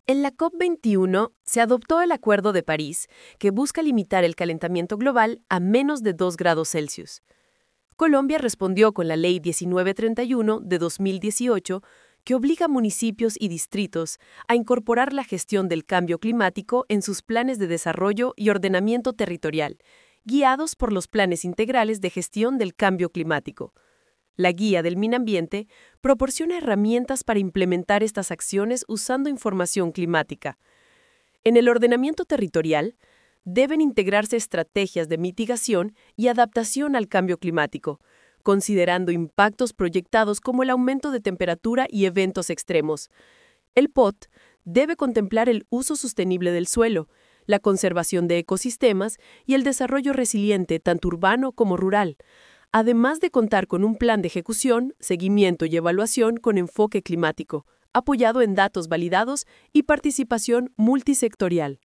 En la COP21 se adoptó el Acuerdo de París, que busca limitar el calentamiento global a menos de 2 grados Celsius. Colombia respondió con la Ley 1931 de 2018, que obliga a municipios y distritos a incorporar la gestión del cambio climático en sus planes de desarrollo y ordenamiento territorial, guiados por los planes integrales de gestión del cambio climático. La guía del Minambiente proporciona herramientas para implementar estas acciones usando información climática. En el ordenamiento territorial, deben integrarse estrategias de mitigación y adaptación al cambio climático, considerando impactos proyectados como el aumento de temperatura y eventos extremos. El POT debe contemplar el uso sostenible del suelo, la conservación de ecosistemas y el desarrollo resiliente tanto urbano como rural, además de contar con un plan de ejecución, seguimiento y evaluación con enfoque climático, apoyado en datos validados y participación multisectorial.